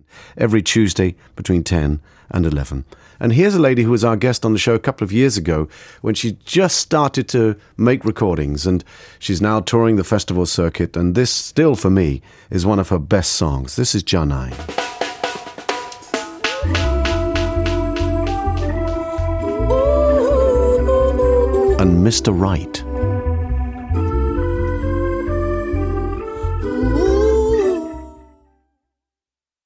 every Tuesday between 10 and 11. And here's a lady who was our guest on the show a couple of years ago when she just started to make recordings, and she's now touring the festival circuit, and this still, for me, is one of her best songs. This is Janai. And Mr. Right.